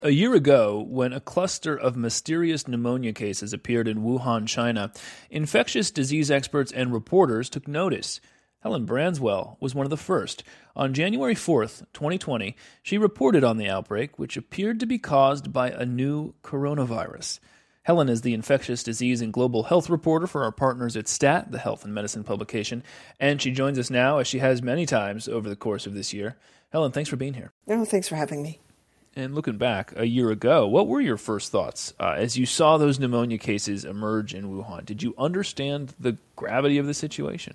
A year ago, when a cluster of mysterious pneumonia cases appeared in Wuhan, China, infectious disease experts and reporters took notice. Helen Branswell was one of the first. On January 4th, 2020, she reported on the outbreak, which appeared to be caused by a new coronavirus. Helen is the infectious disease and global health reporter for our partners at STAT, the health and medicine publication, and she joins us now, as she has many times over the course of this year. Helen, thanks for being here. Oh, thanks for having me. And looking back a year ago, what were your first thoughts as you saw those pneumonia cases emerge in Wuhan? Did you understand the gravity of the situation?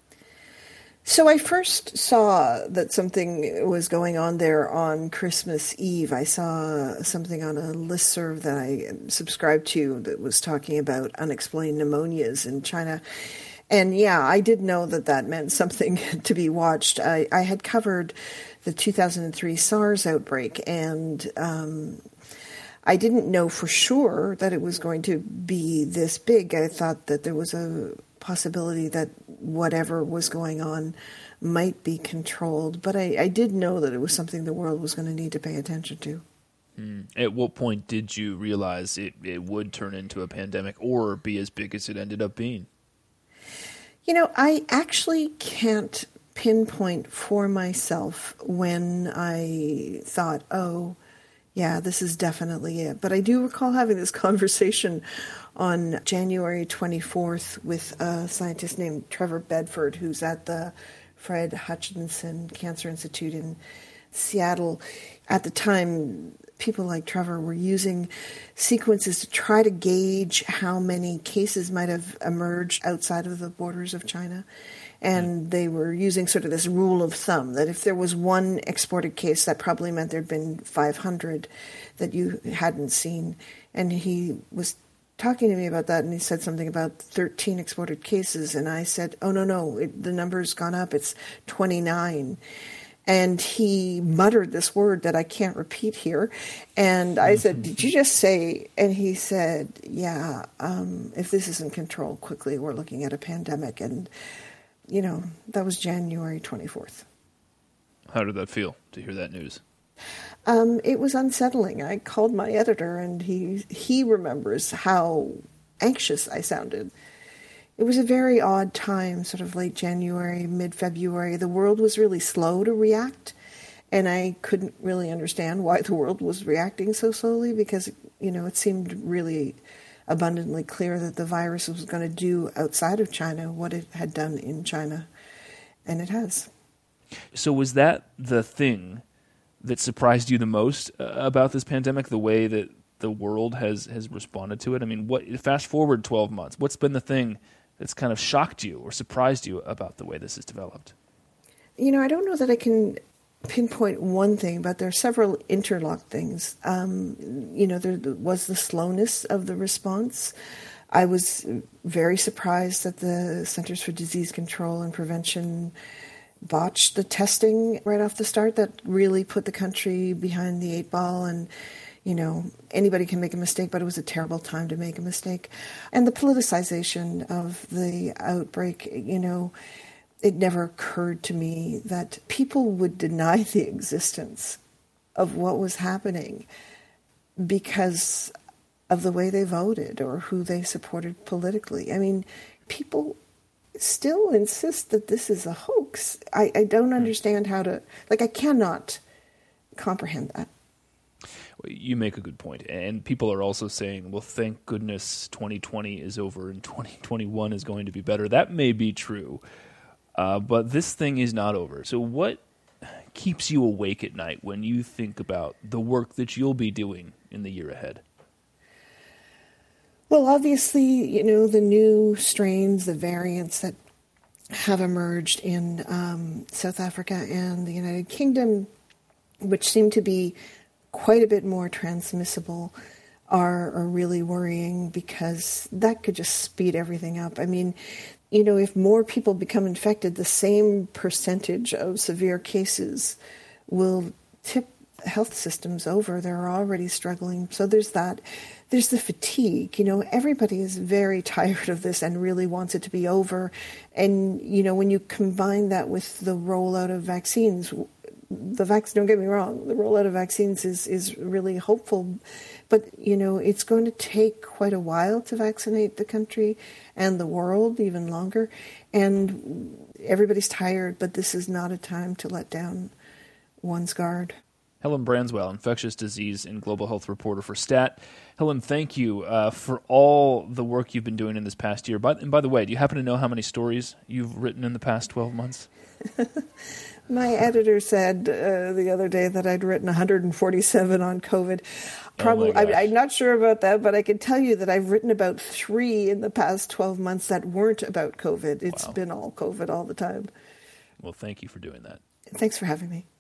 So I first saw that something was going on there on Christmas Eve. I saw something on a listserv that I subscribed to that was talking about unexplained pneumonias in China. And yeah, I did know that that meant something to be watched. I had covered the 2003 SARS outbreak, and I didn't know for sure that it was going to be this big. I thought that there was a possibility that whatever was going on might be controlled, but I did know that it was something the world was going to need to pay attention to. At what point did you realize it would turn into a pandemic or be as big as it ended up being? You know, I actually can't pinpoint for myself when I thought, oh, yeah, this is definitely it. But I do recall having this conversation on January 24th with a scientist named Trevor Bedford, who's at the Fred Hutchinson Cancer Institute in Seattle. At the time, people like Trevor were using sequences to try to gauge how many cases might have emerged outside of the borders of China. And they were using sort of this rule of thumb that if there was one exported case, that probably meant there'd been 500 that you hadn't seen. And he was talking to me about that, and he said something about 13 exported cases. And I said, oh, no, the number's gone up. It's 29. And he muttered this word that I can't repeat here. And I said, did you just say? And he said, yeah, if this isn't controlled quickly, we're looking at a pandemic. And, you know, that was January 24th. How did that feel to hear that news? It was unsettling. I called my editor, and he remembers how anxious I sounded. It was a very odd time, sort of late January, mid-February. The world was really slow to react, and I couldn't really understand why the world was reacting so slowly because, you know, it seemed really abundantly clear that the virus was going to do outside of China what it had done in China, and it has. So was that the thing that surprised you the most about this pandemic, the way that the world has responded to it? I mean, fast forward 12 months, what's been the thing that's kind of shocked you or surprised you about the way this has developed? You know, I don't know that I can pinpoint one thing, but there are several interlocked things. You know, there was the slowness of the response. I was very surprised that the Centers for Disease Control and Prevention botched the testing right off the start. That really put the country behind the eight ball. And you know, anybody can make a mistake, but it was a terrible time to make a mistake. And the politicization of the outbreak, you know, it never occurred to me that people would deny the existence of what was happening because of the way they voted or who they supported politically. I mean, people still insist that this is a hoax. I don't understand how to, I cannot comprehend that. You make a good point. And people are also saying, well, thank goodness 2020 is over and 2021 is going to be better. That may be true, but this thing is not over. So what keeps you awake at night when you think about the work that you'll be doing in the year ahead? Well, obviously, you know, the new strains, the variants that have emerged in South Africa and the United Kingdom, which seem to be quite a bit more transmissible, are really worrying because that could just speed everything up. I mean, you know, if more people become infected, the same percentage of severe cases will tip health systems over. They're already struggling. So there's that. There's the fatigue. You know, everybody is very tired of this and really wants it to be over. And, you know, when you combine that with the rollout of vaccines, don't get me wrong, the rollout of vaccines is really hopeful, but it's going to take quite a while to vaccinate the country and the world, even longer. And everybody's tired, but this is not a time to let down one's guard. Helen Branswell, infectious disease and global health reporter for STAT. Helen, thank you for all the work you've been doing in this past year. And by the way, do you happen to know how many stories you've written in the past 12 months? My editor said the other day that I'd written 147 on COVID. Probably, I'm not sure about that, but I can tell you that I've written about 3 in the past 12 months that weren't about COVID. It's been all COVID all the time. Well, thank you for doing that. Thanks for having me.